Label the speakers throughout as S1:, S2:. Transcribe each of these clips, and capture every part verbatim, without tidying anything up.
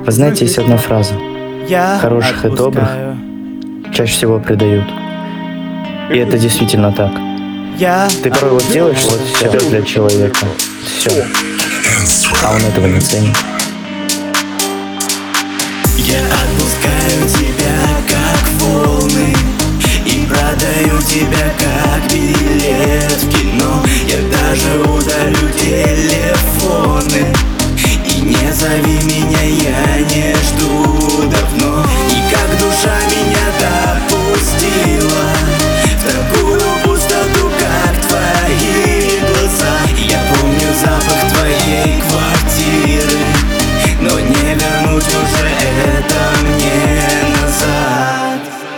S1: Вы знаете, есть одна фраза: хороших и добрых чаще всего предают. И это действительно так. Ты порой вот делаешь вот все для человека, все, а он этого не ценит.
S2: Я отпускаю тебя, как волны, и продаю тебя, как билет в кино. Я даже удалю телефоны, и не зови меня, я не жду давно. И как душа меня допустила в такую пустоту, как твои глаза. Я помню запах твоей квартиры, но не вернуть уже это мне назад.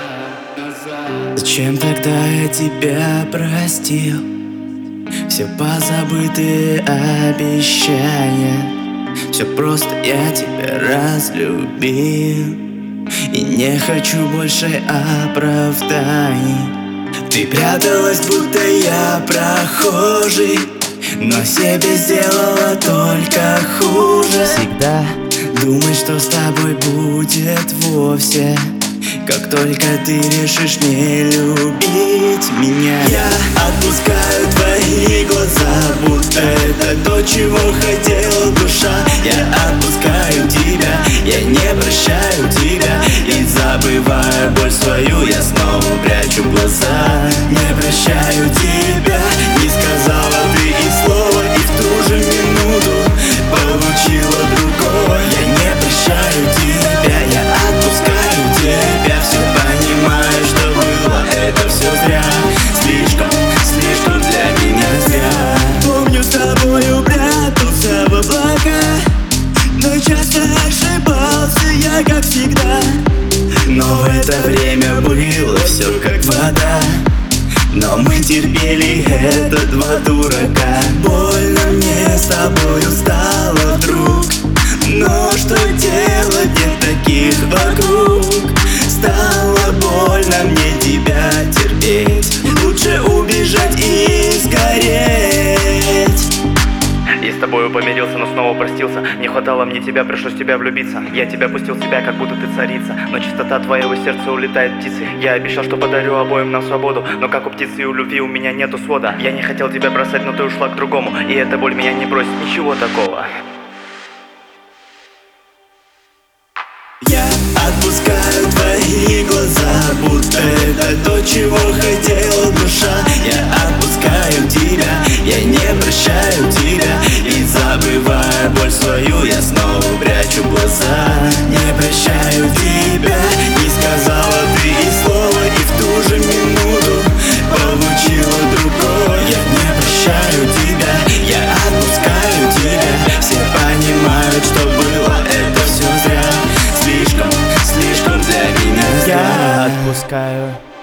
S2: Зачем тогда я тебя простил? Все позабытые обещания, все просто я тебя разлюбил. И не хочу больше оправданий. Ты пряталась, будто я прохожий, но себе сделала только хуже. Всегда думай, что с тобой будет вовсе, как только ты решишь не любить меня. Я отпускаю твои глаза, будто это то, чего хотела душа. Я отпускаю тебя, я не прощаю тебя, и забывая боль свою, я снова прячу глаза. Не прощаю тебя, не сказала ты и слова, и в ту же минуту получила другого. Я не прощаю тебя, я отпускаю тебя, все понимаю, что было, это все зря. Слишком, слишком для меня зря. Помню, с тобою прятался в облака, но часто ошибался я, как всегда. Но в это время было все как вода, но мы терпели, это два дурака. Больно мне с тобою стало вдруг, но что делать, нет таких вокруг. Стало больно мне тебя терпеть, лучше убежать и сгореть.
S3: Я с тобою помирился, но снова простился. Не хватало мне тебя, пришлось в тебя влюбиться. Я тебя пустил в себя, как будто ты царица, но чистота твоего сердца улетает птицей. Я обещал, что подарю обоим нам свободу, но как у птицы и у любви у меня нету свода. Я не хотел тебя бросать, но ты ушла к другому, и эта боль меня не бросит, ничего такого.
S2: Я отпускаю твои глаза, будто это то, чего хотела душа. Я отпускаю тебя, я не прощаю тебя, и забывая боль свою, я снова прячу глаза. Не прощаю тебя, не сказала ты и слова, и в ту же минуту получила другого. Я не прощаю тебя, я отпускаю тебя, все понимают, что было, это все зря. Слишком, слишком для меня зря.
S1: Я отпускаю